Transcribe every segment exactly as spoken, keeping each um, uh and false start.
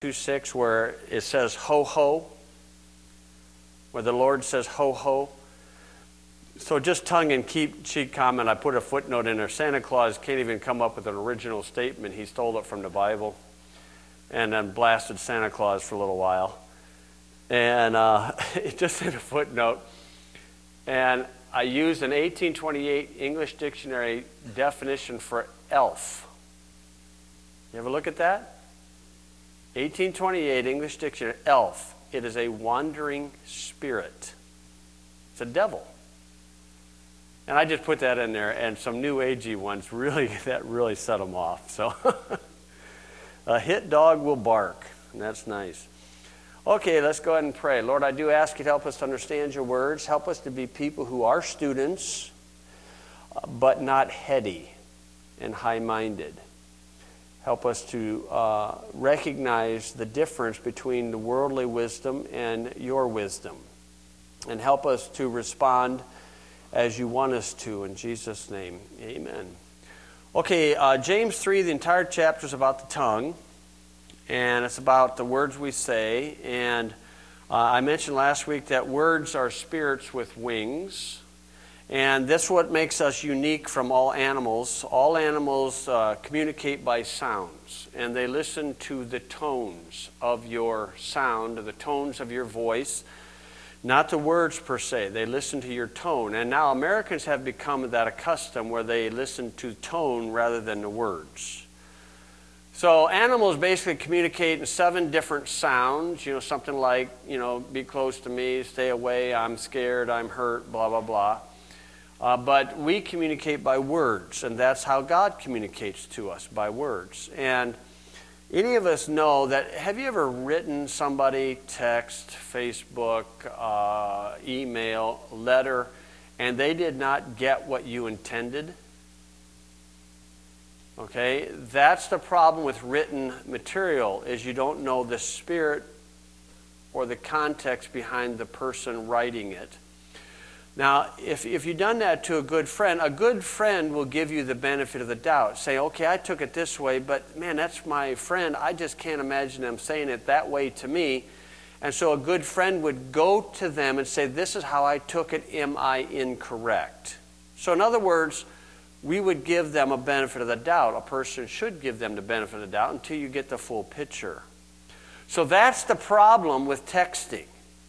two six where it says ho ho, where the Lord says ho ho. So just tongue-in-cheek comment, I put a footnote in there. Santa Claus can't even come up with an original statement. He stole it from the Bible and then blasted Santa Claus for a little while. And uh, it just in a footnote. And I used an eighteen twenty-eight English dictionary definition for elf. You ever look at that? eighteen twenty-eight English dictionary, elf. It is a wandering spirit. It's a devil. And I just put that in there, and some new agey ones really, that really set them off. So, a hit dog will bark, and that's nice. Okay, let's go ahead and pray. Lord, I do ask you to help us to understand your words. Help us to be people who are students, but not heady and high-minded. Help us to uh, recognize the difference between the worldly wisdom and your wisdom. And help us to respond as you want us to. In Jesus' name, amen. Okay, uh, James three, the entire chapter is about the tongue. And it's about the words we say. And uh, I mentioned last week that words are spirits with wings. And that's what makes us unique from all animals. All animals uh, communicate by sounds, and they listen to the tones of your sound, the tones of your voice, not the words per se. They listen to your tone. And now Americans have become that accustomed where they listen to tone rather than the words. So animals basically communicate in seven different sounds, you know, something like, you know, be close to me, stay away, I'm scared, I'm hurt, blah, blah, blah. Uh, but we communicate by words, and that's how God communicates to us, by words. And any of us know that, have you ever written somebody text, Facebook, uh, email, letter, and they did not get what you intended? Okay, that's the problem with written material, is you don't know the spirit or the context behind the person writing it. Now, if, if you've done that to a good friend, a good friend will give you the benefit of the doubt. Say, okay, I took it this way, but man, that's my friend. I just can't imagine them saying it that way to me. And so a good friend would go to them and say, this is how I took it. Am I incorrect? So in other words, we would give them a benefit of the doubt. A person should give them the benefit of the doubt until you get the full picture. So that's the problem with texting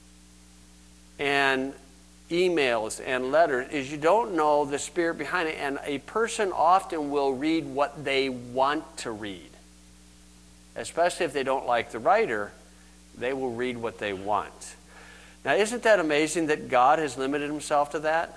and emails and letters, is you don't know the spirit behind it. And a person often will read what they want to read. Especially if they don't like the writer, they will read what they want. Now, isn't that amazing that God has limited himself to that?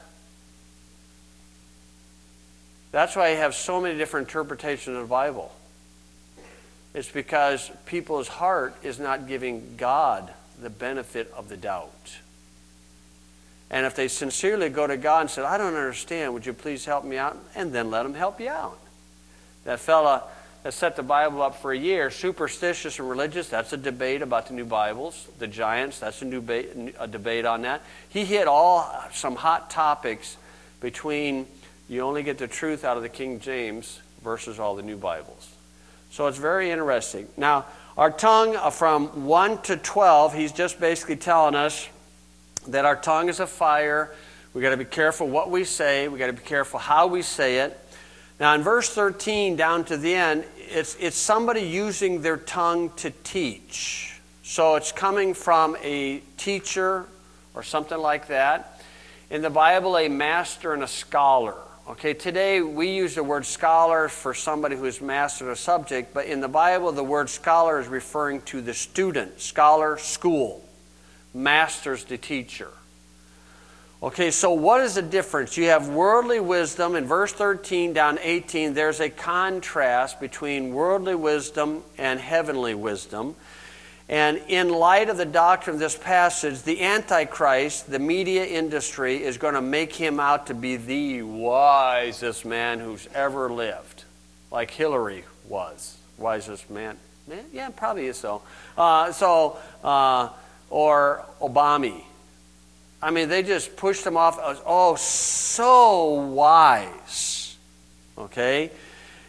That's why you have so many different interpretations of the Bible. It's because people's heart is not giving God the benefit of the doubt. And if they sincerely go to God and say, I don't understand, would you please help me out? And then let him help you out. That fella that set the Bible up for a year, superstitious and religious, that's a debate about the new Bibles. The Giants, that's a, new ba- a debate on that. He hit all some hot topics between you only get the truth out of the King James versus all the new Bibles. So it's very interesting. Now, our tongue from one to twelve, he's just basically telling us that our tongue is a fire. We've got to be careful what we say. We've got to be careful how we say it. Now, in verse thirteen, down to the end, it's, it's somebody using their tongue to teach. So it's coming from a teacher or something like that. In the Bible, a master and a scholar. Okay, today we use the word scholar for somebody who has mastered a subject, but in the Bible, the word scholar is referring to the student. Scholar, school. Master's the teacher. Okay, so what is the difference? You have worldly wisdom. In verse thirteen down eighteen, there's a contrast between worldly wisdom and heavenly wisdom. And in light of the doctrine of this passage, the Antichrist, the media industry, is going to make him out to be the wisest man who's ever lived. Like Hillary was. Wisest man. man yeah, probably is so. Uh, so, uh, or Obama. I mean, they just pushed him off as, oh, so wise. Okay?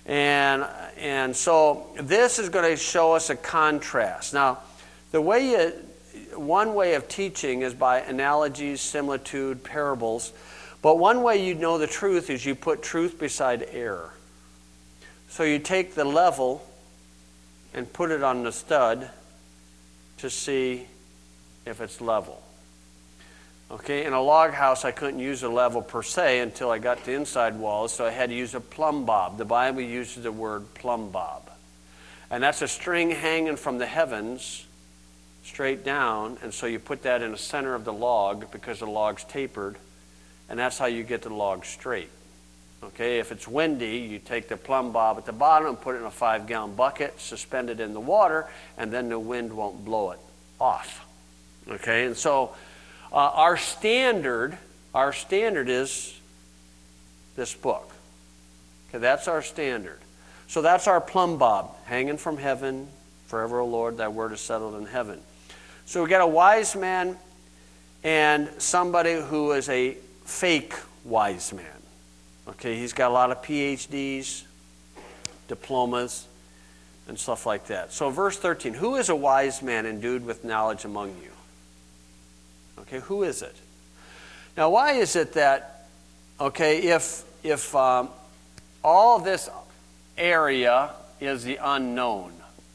And, and so this is going to show us a contrast. Now, the way you, one way of teaching is by analogies, similitude, parables. But one way you know the truth is you put truth beside error. So you take the level and put it on the stud to see if it's level. Okay, in a log house, I couldn't use a level per se until I got to inside walls, so I had to use a plumb bob. The Bible uses the word plumb bob. And that's a string hanging from the heavens straight down, and so you put that in the center of the log because the log's tapered, and that's how you get the log straight. Okay, if it's windy, you take the plumb bob at the bottom and put it in a five-gallon bucket, suspend it in the water, and then the wind won't blow it off. Okay, and so uh, our standard, our standard is this book. Okay, that's our standard. So that's our plumb bob, hanging from heaven, forever, O Lord, thy word is settled in heaven. So we got a wise man and somebody who is a fake wise man. Okay, he's got a lot of P H Ds, diplomas, and stuff like that. So verse thirteen, who is a wise man endued with knowledge among you? Okay, who is it? Now, why is it that, okay, if, if um, all this area is the unknown,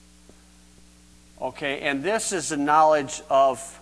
okay, and this is the knowledge of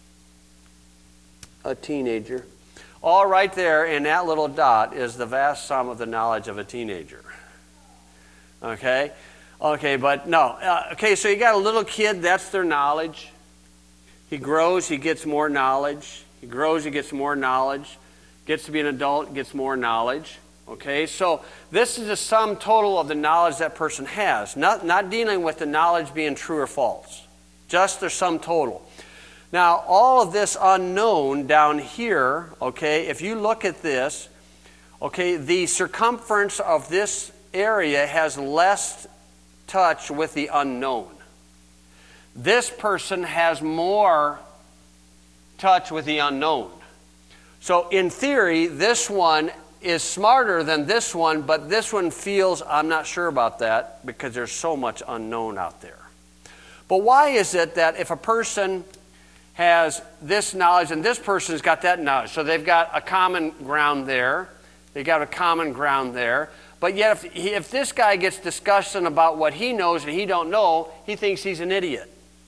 a teenager, all right there in that little dot is the vast sum of the knowledge of a teenager. Okay? Okay, but no. Uh, okay, so you got a little kid, that's their knowledge. He grows, he gets more knowledge. He grows, he gets more knowledge. Gets to be an adult, gets more knowledge. Okay, so this is the sum total of the knowledge that person has. Not, not dealing with the knowledge being true or false. Just the sum total. Now, all of this unknown down here, okay, if you look at this, okay, the circumference of this area has less touch with the unknown. This person has more touch with the unknown. So, in theory, this one is smarter than this one, but this one feels, I'm not sure about that, because there's so much unknown out there. But why is it that if a person has this knowledge and this person's got that knowledge, so they've got a common ground there, they got a common ground there, but yet if, he, if this guy gets discussion about what he knows and he don't know, he thinks he's an idiot.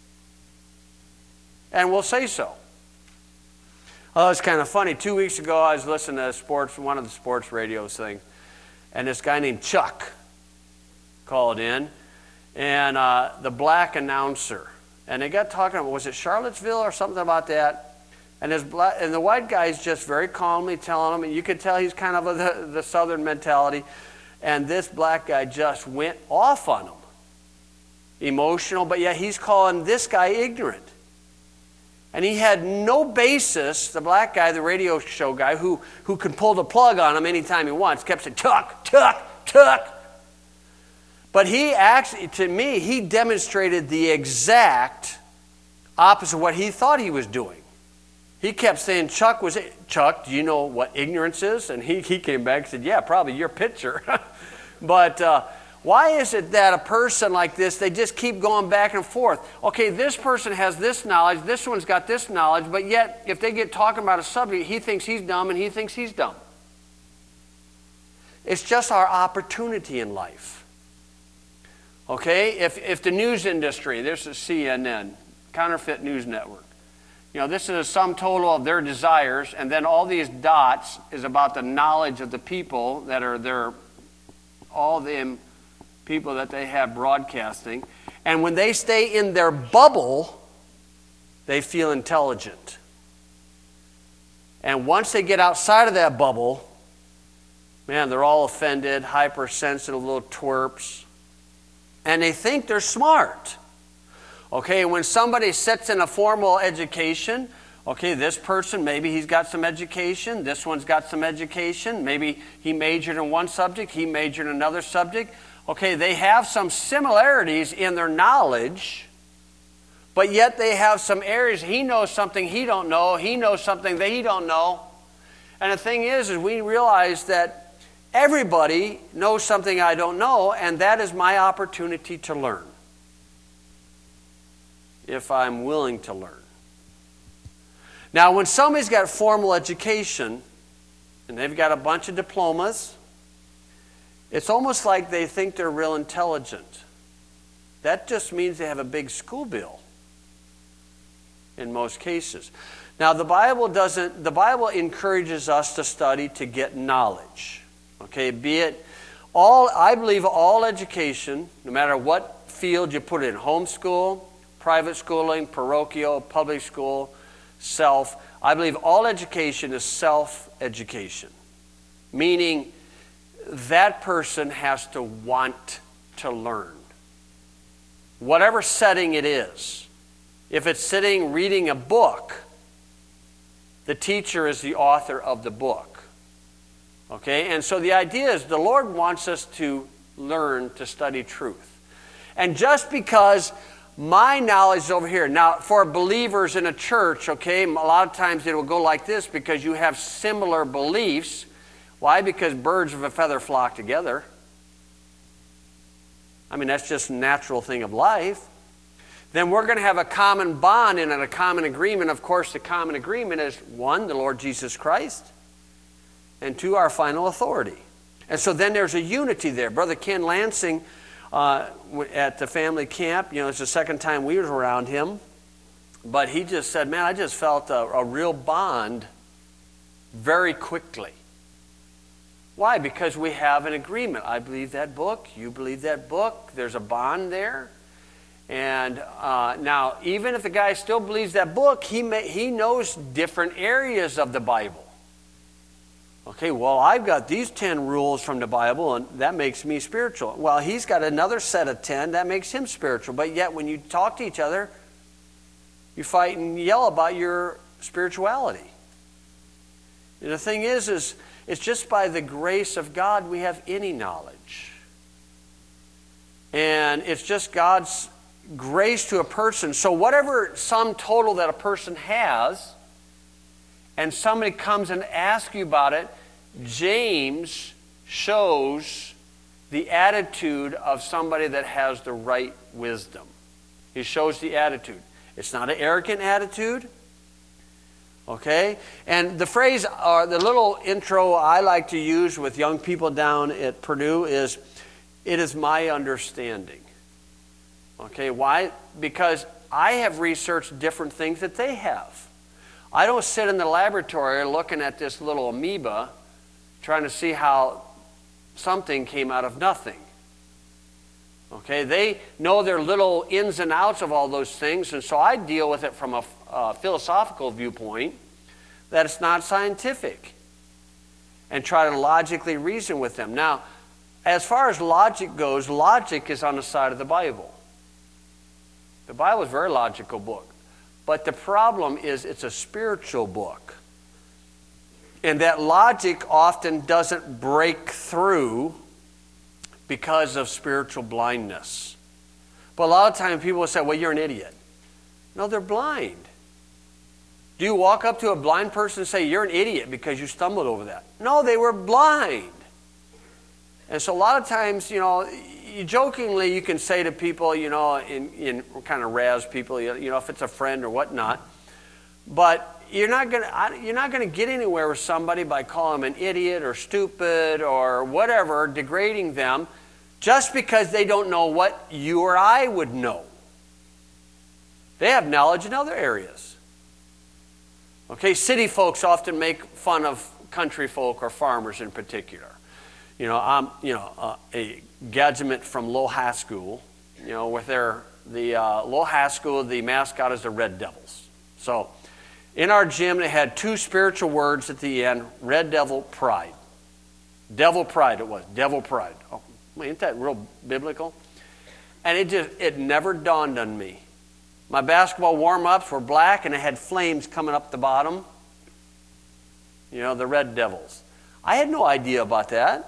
And we'll say so. Oh, it's kind of funny. Two weeks ago, I was listening to sports, one of the sports radios thing, and this guy named Chuck called in, and uh, the black announcer. And they got talking about, was it Charlottesville or something about that? And his black, and the white guy's just very calmly telling him, and you could tell he's kind of a, the, the southern mentality. And this black guy just went off on him. Emotional, but yet he's calling this guy ignorant. And he had no basis, the black guy, the radio show guy, who, who could pull the plug on him anytime he wants, kept saying, Chuck, Chuck, Chuck. But he actually, to me, he demonstrated the exact opposite of what he thought he was doing. He kept saying, Chuck, was it, Chuck, do you know what ignorance is? And he, he came back and said, yeah, probably your picture. But uh, why is it that a person like this, they just keep going back and forth? Okay, this person has this knowledge, this one's got this knowledge, but yet if they get talking about a subject, he thinks he's dumb and he thinks he's dumb. It's just our opportunity in life. Okay, if, if the news industry, this is C N N, Counterfeit News Network. You know, this is a sum total of their desires, and then all these dots is about the knowledge of the people that are their, all them people that they have broadcasting. And when they stay in their bubble, they feel intelligent. And once they get outside of that bubble, man, they're all offended, hypersensitive little twerps. And they think they're smart. Okay, when somebody sits in a formal education, okay, this person, maybe he's got some education, this one's got some education, maybe he majored in one subject, he majored in another subject. Okay, they have some similarities in their knowledge, but yet they have some areas, he knows something he don't know, he knows something that he don't know. And the thing is, is we realize that everybody knows something I don't know, and that is my opportunity to learn, if I'm willing to learn. Now, when somebody's got formal education, and they've got a bunch of diplomas, it's almost like they think they're real intelligent. That just means they have a big school bill in most cases. Now, the Bible doesn't, the Bible encourages us to study to get knowledge. Okay, be it all, I believe all education, no matter what field you put it in, homeschool, private schooling, parochial, public school, self, I believe all education is self-education. Meaning that person has to want to learn. Whatever setting it is. If it's sitting reading a book, the teacher is the author of the book. Okay? And so the idea is the Lord wants us to learn to study truth. And just because my knowledge is over here. Now, for believers in a church, okay, a lot of times it will go like this because you have similar beliefs. Why? Because birds of a feather flock together. I mean, that's just a natural thing of life. Then we're going to have a common bond and a common agreement. Of course, the common agreement is, one, the Lord Jesus Christ, and two, our final authority. And so then there's a unity there. Brother Ken Lansing, Uh, at the family camp, you know, it's the second time we were around him, but he just said, man, I just felt a, a real bond very quickly. Why? Because we have an agreement. I believe that book, you believe that book, there's a bond there. And uh, now, even if the guy still believes that book, he, may, he knows different areas of the Bible. Okay, well, I've got these ten rules from the Bible, and that makes me spiritual. Well, he's got another set of ten, that makes him spiritual. But yet, when you talk to each other, you fight and yell about your spirituality. And the thing is, is it's just by the grace of God we have any knowledge. And it's just God's grace to a person. So whatever sum total that a person has, and somebody comes and asks you about it, James shows the attitude of somebody that has the right wisdom. He shows the attitude. It's not an arrogant attitude. Okay? And the phrase, or the little intro I like to use with young people down at Purdue is, it is my understanding. Okay, why? Because I have researched different things that they have. I don't sit in the laboratory looking at this little amoeba trying to see how something came out of nothing. Okay, they know their little ins and outs of all those things, and so I deal with it from a uh, philosophical viewpoint that it's not scientific and try to logically reason with them. Now, as far as logic goes, logic is on the side of the Bible. The Bible is a very logical book. But the problem is it's a spiritual book. And that logic often doesn't break through because of spiritual blindness. But a lot of times people will say, well, you're an idiot. No, they're blind. Do you walk up to a blind person and say, you're an idiot because you stumbled over that? No, they were blind. And so a lot of times, you know, you jokingly you can say to people, you know, in, in kind of razz people, you know, if it's a friend or whatnot, but you're not gonna you're not gonna get anywhere with somebody by calling them an idiot or stupid or whatever, degrading them, just because they don't know what you or I would know. They have knowledge in other areas. Okay, city folks often make fun of country folk or farmers in particular. You know, I'm you know uh, a gadget from Lowell High School. You know, with their the uh, Lowell High School, the mascot is the Red Devils. So, in our gym, they had two spiritual words at the end: Red Devil Pride. Devil Pride, it was Devil Pride. Oh, ain't that real biblical? And it just it never dawned on me. My basketball warm-ups were black, and it had flames coming up the bottom. You know, the Red Devils. I had no idea about that.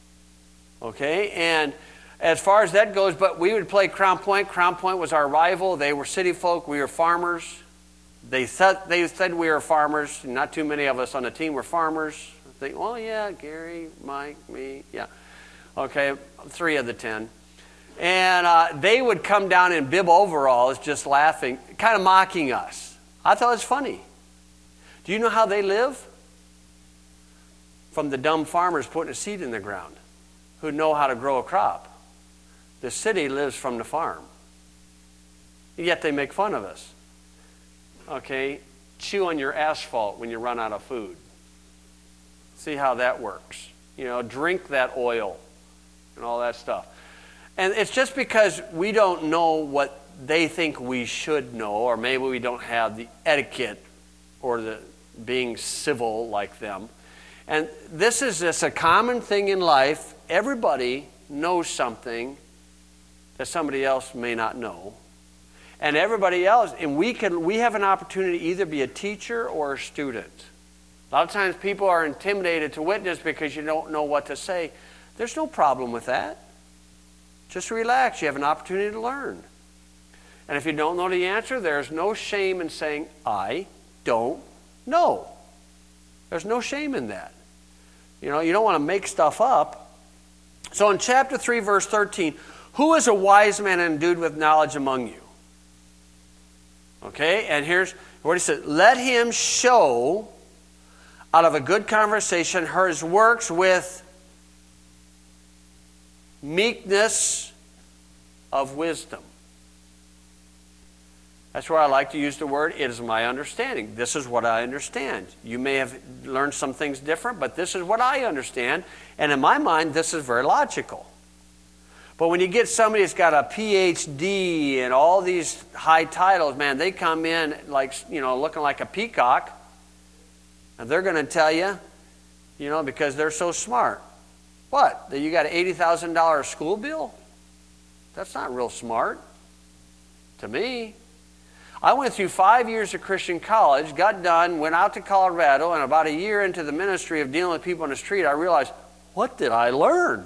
Okay, and as far as that goes, but we would play Crown Point. Crown Point was our rival. They were city folk. We were farmers. They said, they said we were farmers. Not too many of us on the team were farmers. think, well, yeah, Gary, Mike, me, yeah. Okay, three of the ten. And uh, they would come down in bib overalls just laughing, kind of mocking us. I thought it was funny. Do you know how they live? From the dumb farmers putting a seed in the ground who know how to grow a crop. The city lives from the farm. Yet they make fun of us. Okay, chew on your asphalt when you run out of food. See how that works. You know, drink that oil and all that stuff. And it's just because we don't know what they think we should know, or maybe we don't have the etiquette or the being civil like them. And this is just a common thing in life. Everybody knows something that somebody else may not know. And everybody else, and we can we have an opportunity to either be a teacher or a student. A lot of times people are intimidated to witness because you don't know what to say. There's no problem with that. Just relax. You have an opportunity to learn. And if you don't know the answer, there's no shame in saying, I don't know. There's no shame in that. You know, you don't want to make stuff up. So in chapter three, verse thirteen, who is a wise man and endued with knowledge among you? Okay, and here's what he said. Let him show out of a good conversation his works with meekness of wisdom. That's where I like to use the word, it is my understanding. This is what I understand. You may have learned some things different, but this is what I understand. And in my mind, this is very logical. But when you get somebody that's got a P H D and all these high titles, man, they come in like, you know, looking like a peacock. And they're going to tell you, you know, because they're so smart. What? That you got an eighty thousand dollars school bill? That's not real smart to me. I went through five years of Christian college, got done, went out to Colorado, and about a year into the ministry of dealing with people on the street, I realized, what did I learn?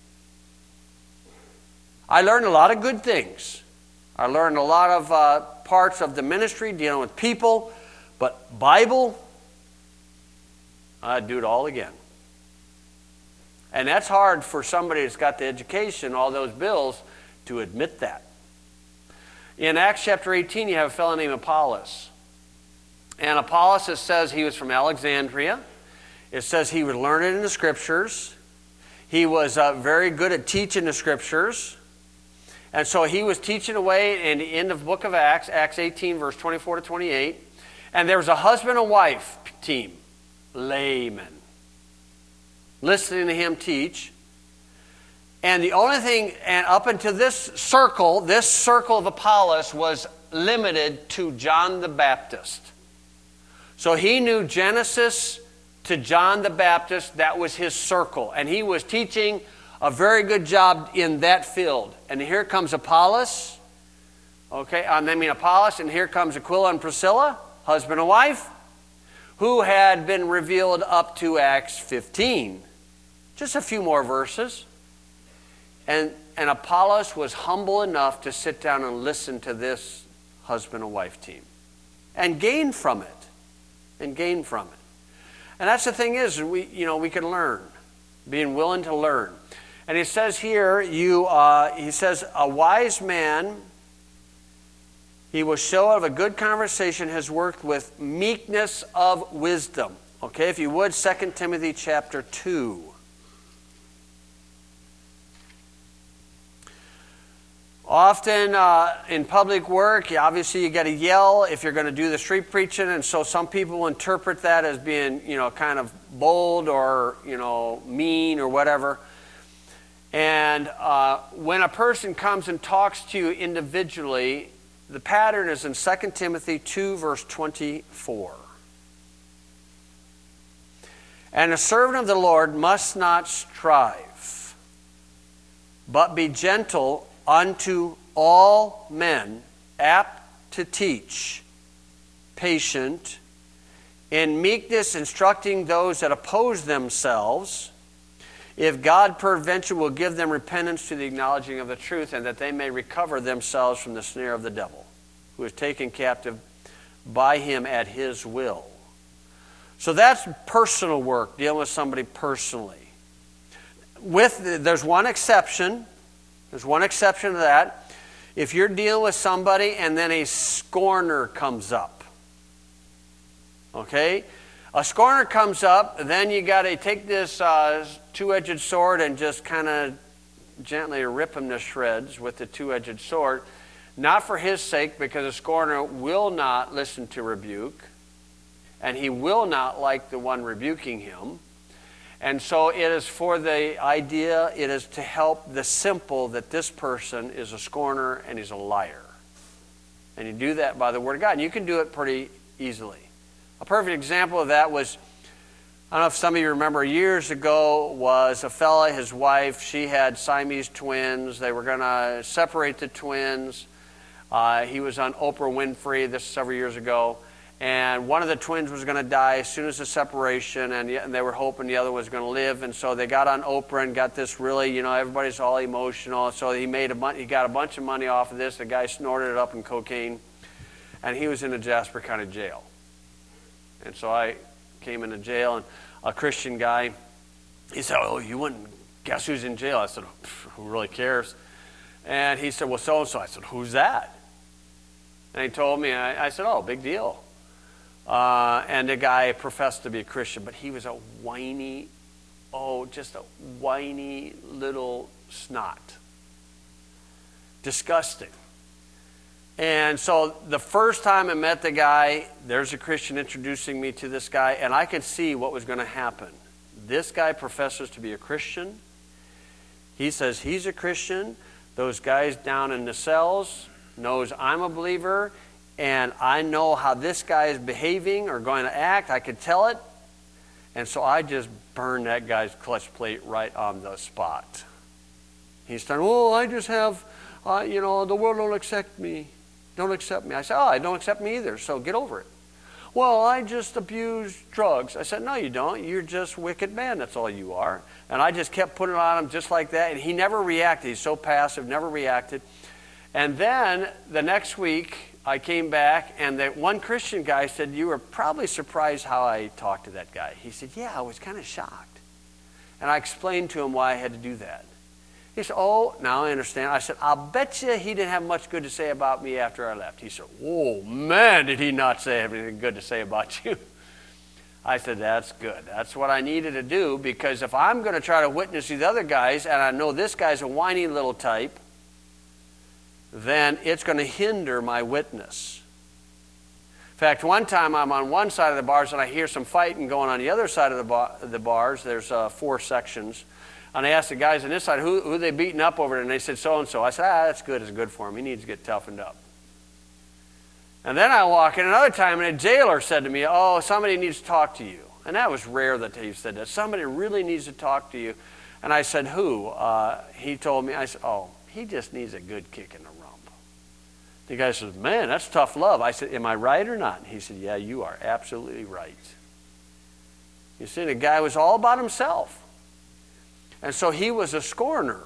I learned a lot of good things. I learned a lot of uh, parts of the ministry, dealing with people, but Bible, I'd do it all again. And that's hard for somebody that's got the education, all those bills, to admit that. In Acts chapter eighteen, you have a fellow named Apollos. And Apollos, it says he was from Alexandria. It says he was learned in the Scriptures. He was uh, very good at teaching the Scriptures. And so he was teaching away in the end of the book of Acts, Acts eighteen, verse twenty-four to twenty-eight. And there was a husband and wife team, laymen, listening to him teach. And the only thing, and up into this circle, this circle of Apollos was limited to John the Baptist. So he knew Genesis to John the Baptist. That was his circle. And he was teaching a very good job in that field. And here comes Apollos. Okay, I mean Apollos, and here comes Aquila and Priscilla, husband and wife, who had been revealed up to Acts fifteen. Just a few more verses. And, and Apollos was humble enough to sit down and listen to this husband and wife team. And gain from it. And gain from it. And that's the thing is, we, you know, we can learn. Being willing to learn. And he says here, you, uh, he says, a wise man, he will show out of a good conversation has worked with meekness of wisdom. Okay, if you would, Second Timothy chapter two. Often uh, in public work, obviously you got to yell if you're going to do the street preaching, and so some people interpret that as being, you know, kind of bold or, you know, mean or whatever. And uh, when a person comes and talks to you individually, the pattern is in Second Timothy two, verse twenty-four. And a servant of the Lord must not strive, but be gentle unto all men, apt to teach, patient, in meekness instructing those that oppose themselves, if God peradventure will give them repentance to the acknowledging of the truth, and that they may recover themselves from the snare of the devil, who is taken captive by him at his will. So that's personal work, dealing with somebody personally. With there's one exception. There's one exception to that. If you're dealing with somebody and then a scorner comes up. Okay? A scorner comes up, then you got to take this uh, two-edged sword and just kind of gently rip him to shreds with the two-edged sword. Not for his sake, because a scorner will not listen to rebuke, and he will not like the one rebuking him. And so it is for the idea, it is to help the simple that this person is a scorner and he's a liar. And you do that by the Word of God. And you can do it pretty easily. A perfect example of that was, I don't know if some of you remember, years ago was a fella, his wife, she had Siamese twins. They were going to separate the twins. Uh, he was on Oprah Winfrey, this several years ago. And one of the twins was going to die as soon as the separation, and, and they were hoping the other was going to live. And so they got on Oprah and got this really, you know, everybody's all emotional. So he made a bunch, he got a bunch of money off of this. The guy snorted it up in cocaine, and he was in a Jasper County jail. And so I came into jail, and a Christian guy, he said, "Oh, you wouldn't guess who's in jail?" I said, "Who really cares?" And he said, "Well, so and so." I said, "Who's that?" And he told me. I, I said, "Oh, big deal." Uh, and the guy professed to be a Christian, but he was a whiny, oh, just a whiny little snot. Disgusting. And so the first time I met the guy, there's a Christian introducing me to this guy, and I could see what was going to happen. This guy professes to be a Christian. He says he's a Christian. Those guys down in the cells knows I'm a believer. And I know how this guy is behaving or going to act. I could tell it. And so I just burned that guy's clutch plate right on the spot. He's saying, "Oh, I just have, uh, you know, the world don't accept me. Don't accept me." I said, "Oh, I don't accept me either, so get over it." "Well, I just abuse drugs." I said, "No, you don't. You're just a wicked man. That's all you are." And I just kept putting it on him just like that. And he never reacted. He's so passive, never reacted. And then the next week, I came back, and that one Christian guy said, "You were probably surprised how I talked to that guy." He said, "Yeah, I was kind of shocked." And I explained to him why I had to do that. He said, "Oh, now I understand." I said, "I'll bet you he didn't have much good to say about me after I left." He said, "Oh, man, did he not say anything good to say about you?" I said, "That's good. That's what I needed to do, because if I'm going to try to witness these other guys, and I know this guy's a whiny little type, then it's going to hinder my witness." In fact, one time I'm on one side of the bars and I hear some fighting going on the other side of the, bar, the bars. There's uh, four sections. And I asked the guys on this side, who, who are they beating up over there? And they said, "So-and-so." I said, "Ah, that's good. It's good for him. He needs to get toughened up." And then I walk in another time, and a jailer said to me, "Oh, somebody needs to talk to you." And that was rare that he said that. "Somebody really needs to talk to you." And I said, "Who?" Uh, he told me. I said, "Oh, he just needs a good kick in the rump." The guy says, "Man, that's tough love." I said, "Am I right or not?" He said, "Yeah, you are absolutely right." You see, the guy was all about himself. And so he was a scorner.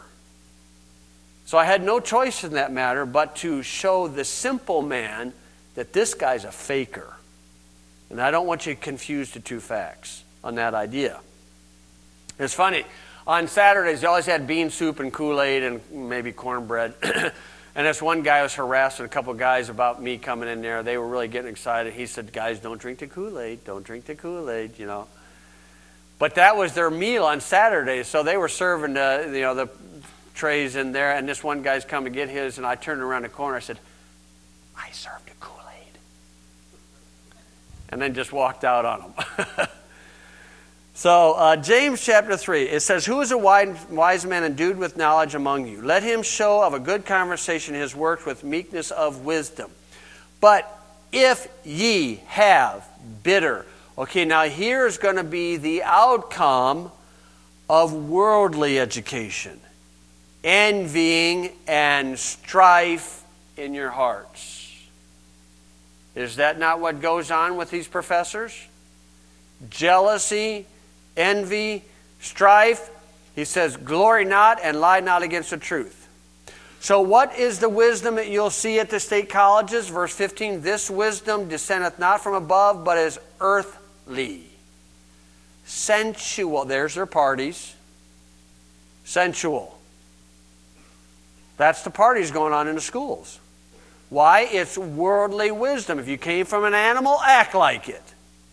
So I had no choice in that matter but to show the simple man that this guy's a faker. And I don't want you to confuse the two facts on that idea. It's funny. On Saturdays, they always had bean soup and Kool-Aid and maybe cornbread. And this one guy was harassing a couple guys about me coming in there. They were really getting excited. He said, "Guys, don't drink the Kool-Aid. Don't drink the Kool-Aid," you know. But that was their meal on Saturdays. So they were serving the, you know, the trays in there. And this one guy's come to get his. And I turned around the corner. I said, "I served the Kool-Aid." And then just walked out on him. So uh, James chapter three, it says, "Who is a wise man endued with knowledge among you? Let him show of a good conversation his works with meekness of wisdom. But if ye have bitter..." Okay, now here's going to be the outcome of worldly education. "Envying and strife in your hearts." Is that not what goes on with these professors? Jealousy, envy, strife. He says, "Glory not and lie not against the truth." So what is the wisdom that you'll see at the state colleges? Verse fifteen, "This wisdom descendeth not from above, but is earthly." sensual. There's their parties. Sensual. That's the parties going on in the schools. Why? It's worldly wisdom. If you came from an animal, act like it.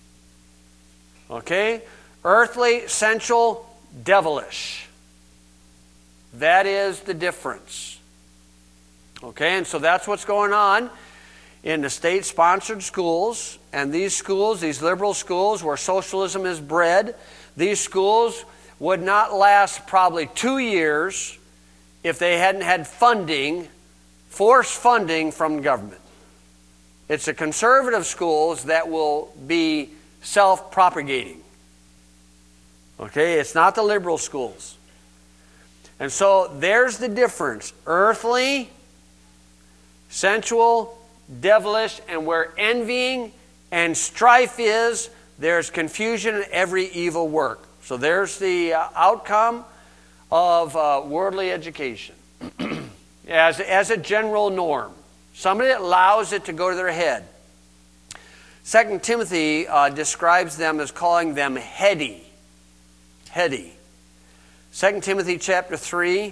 Okay? Earthly, sensual, devilish. That is the difference. Okay? And so that's what's going on in the state-sponsored schools. And these schools, these liberal schools where socialism is bred, these schools would not last probably two years if they hadn't had funding, forced funding from the government. It's the conservative schools that will be self-propagating. Okay? It's not the liberal schools. And so there's the difference. Earthly, sensual, devilish, and where envying and strife is, there's confusion in every evil work. So there's the uh, outcome of uh, worldly education as, as a general norm. Somebody that allows it to go to their head. Second Timothy uh, describes them as calling them heady. Heady. Second Timothy chapter three.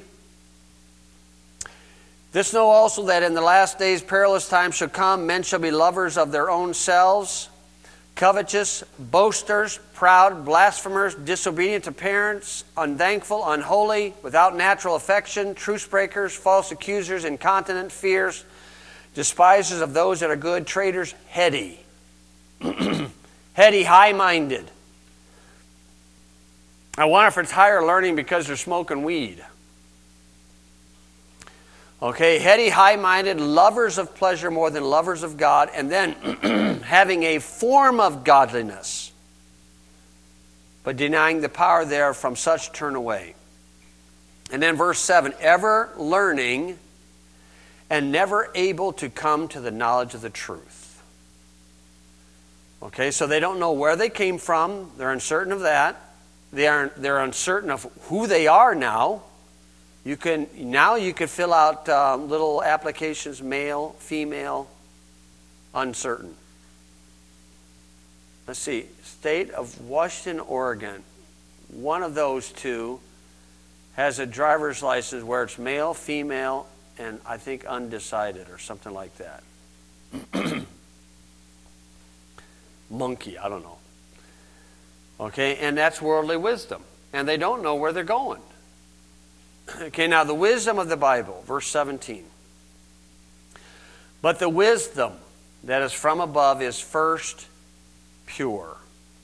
This know also that in the last days perilous times shall come. Men shall be lovers of their own selves, covetous, boasters, proud, blasphemers, disobedient to parents, unthankful, unholy, without natural affection, truce breakers, false accusers, incontinent, fierce, despisers of those that are good, traitors, heady. Heady, high-minded. I wonder if it's higher learning because they're smoking weed. Okay, heady, high-minded, lovers of pleasure more than lovers of God, and then having a form of godliness, but denying the power thereof, from such turn away. And then verse seven, ever learning and never able to come to the knowledge of the truth. Okay, so they don't know where they came from. They're uncertain of that. They are, they're uncertain of who they are now. You can now you can fill out uh, little applications, male, female, uncertain. Let's see, state of Washington, Oregon. One of those two has a driver's license where it's male, female, and I think undecided or something like that. Monkey, I don't know. Okay, and that's worldly wisdom. And they don't know where they're going. Okay, now the wisdom of the Bible, verse seventeen. But the wisdom that is from above is first pure.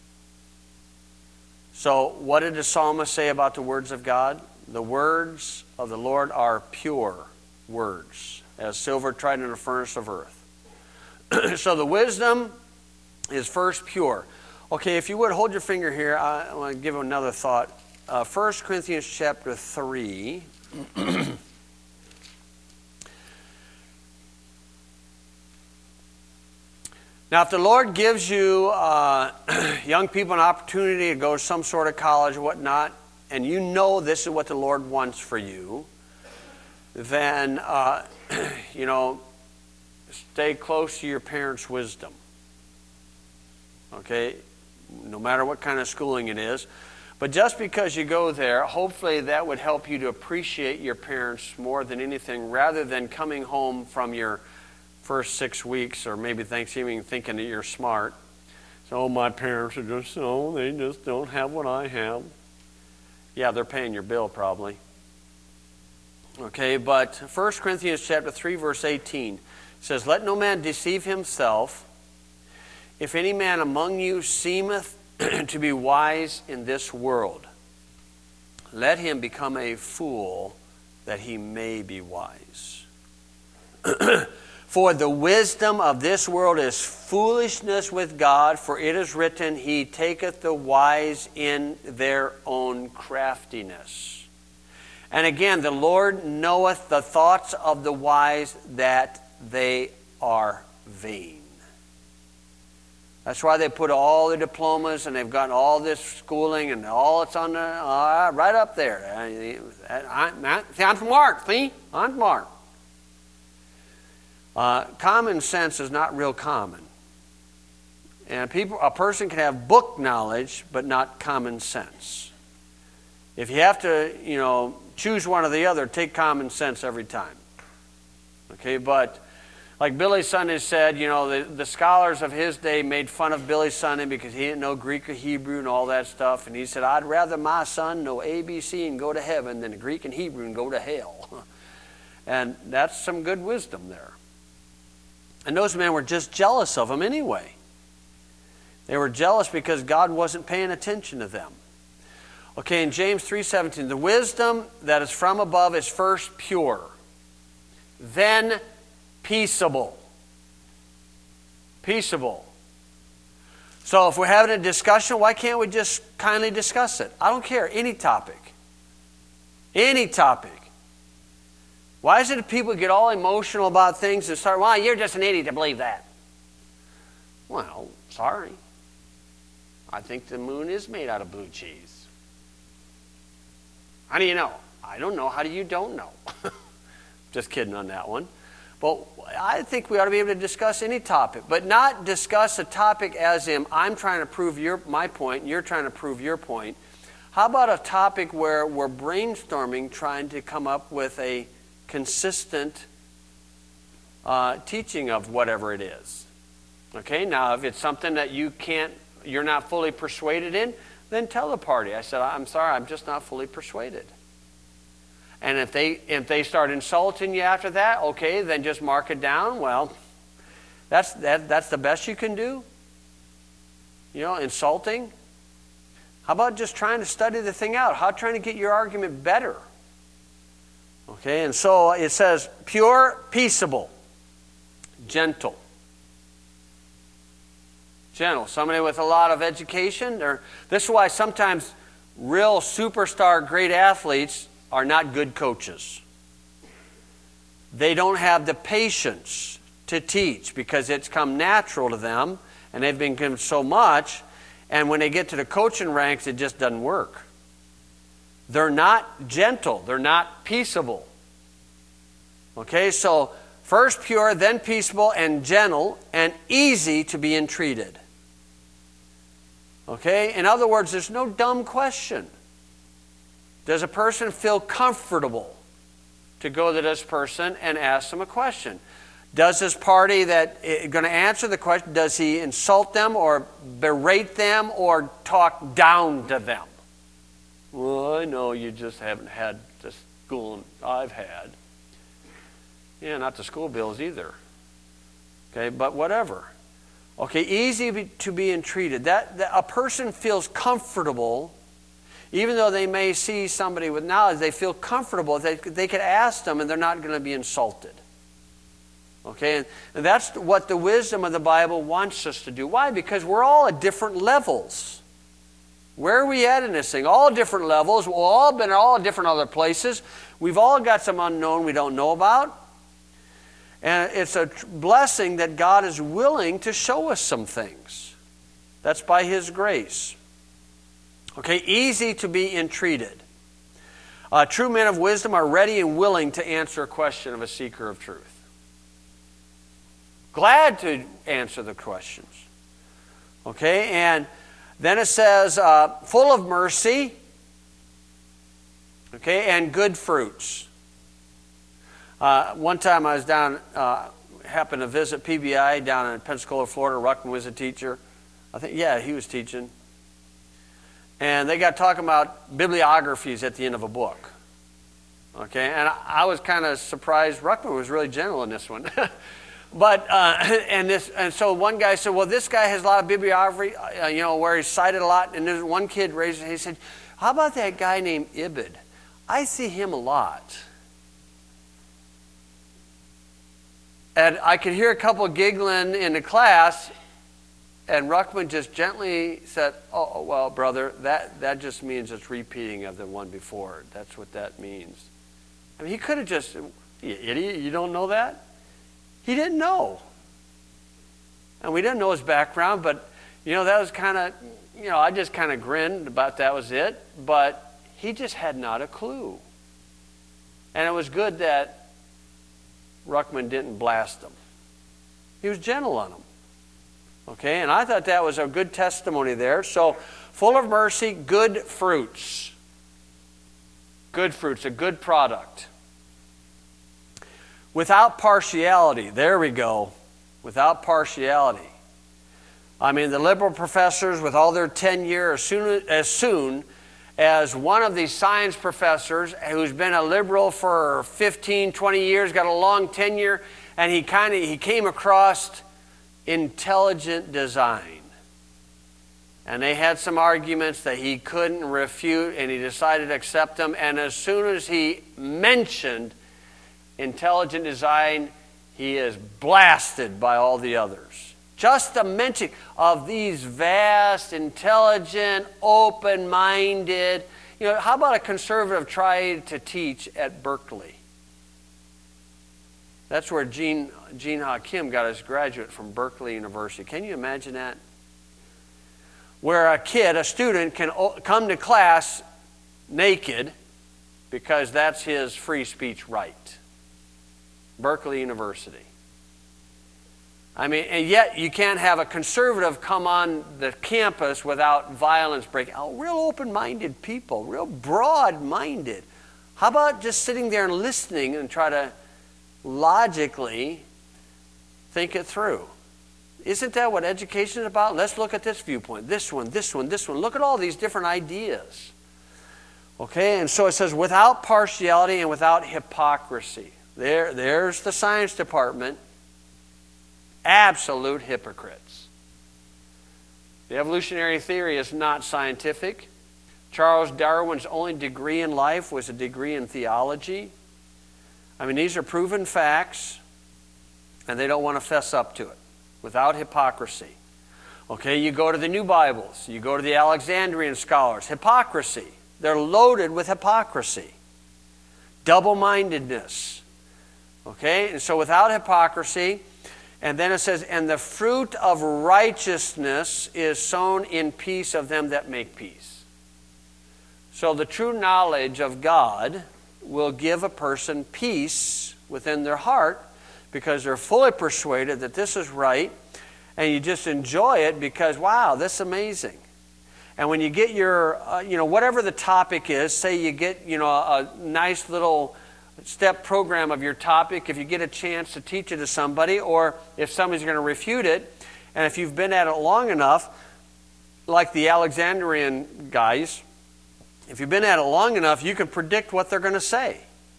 So what did the psalmist say about the words of God? The words of the Lord are pure words, as silver tried in a furnace of earth. So the wisdom is first pure. Okay, if you would hold your finger here, I want to give another thought. Uh, First Corinthians chapter three. Now, if the Lord gives you uh, young people an opportunity to go to some sort of college or whatnot, and you know this is what the Lord wants for you, then, uh, you know, stay close to your parents' wisdom. Okay? No matter what kind of schooling it is. But just because you go there, hopefully that would help you to appreciate your parents more than anything, rather than coming home from your first six weeks or maybe Thanksgiving thinking that you're smart. So, oh, my parents are just, oh, they just don't have what I have. Yeah, they're paying your bill probably. Okay, but First Corinthians chapter three, verse eighteen says, let no man deceive himself. If any man among you seemeth to be wise in this world, let him become a fool that he may be wise. For the wisdom of this world is foolishness with God, for it is written, he taketh the wise in their own craftiness. And again, the Lord knoweth the thoughts of the wise, that they are vain. That's why they put all the diplomas and they've got all this schooling and all it's on the, uh, right up there. I, I, see, I'm smart, see? I'm smart. Uh, common sense is not real common. And people, a person can have book knowledge, but not common sense. If you have to, you know, choose one or the other, take common sense every time. Okay, but like Billy Sunday said, you know, the, the scholars of his day made fun of Billy Sunday because he didn't know Greek or Hebrew and all that stuff. And he said, I'd rather my son know A B C and go to heaven than Greek and Hebrew and go to hell. And that's some good wisdom there. And those men were just jealous of him anyway. They were jealous because God wasn't paying attention to them. Okay, in James three seventeen, the wisdom that is from above is first pure, then peaceable. Peaceable. So if we're having a discussion, why can't we just kindly discuss it? I don't care, any topic. Any topic. Why is it that people get all emotional about things and start, well, you're just an idiot to believe that? Well, sorry. I think the moon is made out of blue cheese. How do you know? I don't know. How do you don't know? Just kidding on that one. But I think we ought to be able to discuss any topic, but not discuss a topic as in I'm trying to prove your, my point and you're trying to prove your point. How about a topic where we're brainstorming, trying to come up with a consistent uh, teaching of whatever it is? Okay, now if it's something that you can't, you're not fully persuaded in, then tell the party. I said, I'm sorry, I'm just not fully persuaded. And if they if they start insulting you after that, okay, then just mark it down. Well, that's that that's the best you can do. You know, insulting. How about just trying to study the thing out? How trying to get your argument better? Okay, and so it says pure, peaceable, gentle. Gentle. Somebody with a lot of education. Or this is why sometimes real superstar great athletes are not good coaches. They don't have the patience to teach because it's come natural to them and they've been given so much, and when they get to the coaching ranks it just doesn't work. They're not gentle. They're not peaceable. Okay, so first pure, then peaceable and gentle and easy to be entreated. Okay, in other words, there's no dumb question. Does a person feel comfortable to go to this person and ask them a question? Does this party that is going to answer the question, does he insult them or berate them or talk down to them? Well, I know you just haven't had the schooling I've had. Yeah, not the school bills either. Okay, but whatever. Okay, easy to be entreated. That, that a person feels comfortable. Even though they may see somebody with knowledge, they feel comfortable. They, they could ask them and they're not going to be insulted. Okay, and, and that's what the wisdom of the Bible wants us to do. Why? Because we're all at different levels. Where are we at in this thing? All different levels. We've all been all at different other places. We've all got some unknown we don't know about. And it's a blessing that God is willing to show us some things. That's by His grace. Okay, easy to be entreated. Uh, true men of wisdom are ready and willing to answer a question of a seeker of truth. Glad to answer the questions. Okay, and then it says, uh, full of mercy, okay, and good fruits. Uh, one time I was down, uh, happened to visit P B I down in Pensacola, Florida. Ruckman was a teacher. I think, yeah, he was teaching. And they got talking about bibliographies at the end of a book. Okay, and I, I was kind of surprised. Ruckman was really gentle in this one. But, uh, and this, and so one guy said, well, this guy has a lot of bibliography, uh, you know, where he's cited a lot. And there's one kid raised his hand, he said, how about that guy named Ibid? I see him a lot. And I could hear a couple giggling in the class. And Ruckman just gently said, oh, well, brother, that, that just means it's repeating of the one before. That's what that means. I mean, he could have just, you idiot, you don't know that? He didn't know. And we didn't know his background, but, you know, that was kind of, you know, I just kind of grinned about that was it. But he just had not a clue. And it was good that Ruckman didn't blast him. He was gentle on him. Okay, and I thought that was a good testimony there. So, full of mercy, good fruits. Good fruits, a good product. Without partiality. There we go. Without partiality. I mean, the liberal professors with all their tenure, as soon as soon as one of these science professors who's been a liberal for fifteen, twenty years, got a long tenure, and he kind of he came across intelligent design. And they had some arguments that he couldn't refute, and he decided to accept them. And as soon as he mentioned intelligent design, he is blasted by all the others. Just the mention of these vast, intelligent, open-minded. You know, how about a conservative trying to teach at Berkeley? That's where Gene, Gene Hakim got his graduate from Berkeley University. Can you imagine that? Where a kid, a student, can come to class naked because that's his free speech right. Berkeley University. I mean, and yet you can't have a conservative come on the campus without violence breaking out. Real open-minded people, real broad-minded. How about just sitting there and listening and try to logically think it through? Isn't that what education is about? Let's look at this viewpoint, this one, this one, this one. Look at all these different ideas. Okay, and so it says without partiality and without hypocrisy. There, there's the science department. Absolute hypocrites. The evolutionary theory is not scientific. Charles Darwin's only degree in life was a degree in theology. I mean, these are proven facts, and they don't want to fess up to it. Without hypocrisy. Okay, you go to the New Bibles. You go to the Alexandrian scholars. Hypocrisy. They're loaded with hypocrisy. Double-mindedness. Okay, and so without hypocrisy, and then it says, and the fruit of righteousness is sown in peace of them that make peace. So the true knowledge of God will give a person peace within their heart because they're fully persuaded that this is right, and you just enjoy it because, wow, this is amazing. And when you get your, uh, you know, whatever the topic is, say you get, you know, a nice little step program of your topic, if you get a chance to teach it to somebody, or if somebody's going to refute it, and if you've been at it long enough, like the Alexandrian guys, if you've been at it long enough, you can predict what they're going to say.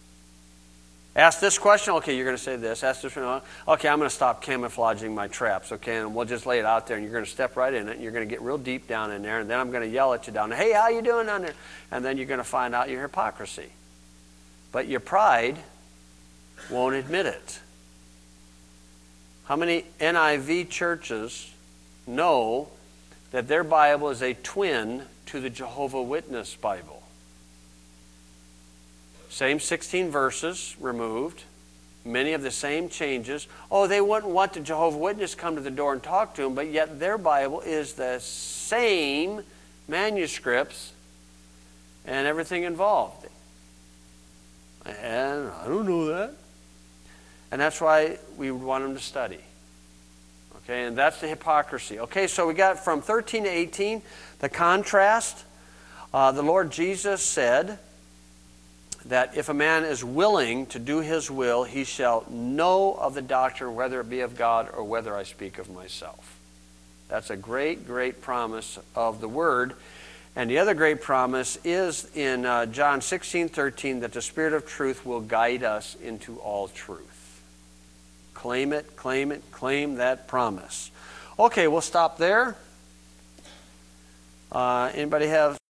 Ask this question, okay, you're going to say this. Ask this one, okay, I'm going to stop camouflaging my traps, okay, and we'll just lay it out there, and you're going to step right in it, and you're going to get real deep down in there, and then I'm going to yell at you down there, hey, how you doing down there? And then you're going to find out your hypocrisy. But your pride won't admit it. How many N I V churches know that their Bible is a twin to the Jehovah's Witness Bible? Same sixteen verses removed, many of the same changes. Oh, they wouldn't want the Jehovah's Witness come to the door and talk to them, but yet their Bible is the same manuscripts and everything involved. And I don't know that. And that's why we would want them to study. Okay, and that's the hypocrisy. Okay, so we got from thirteen to eighteen, the contrast. Uh, the Lord Jesus said that if a man is willing to do his will, he shall know of the doctrine, whether it be of God or whether I speak of myself. That's a great, great promise of the Word. And the other great promise is in uh, John sixteen thirteen, that the Spirit of truth will guide us into all truth. Claim it, claim it, claim that promise. Okay, we'll stop there. Uh, anybody have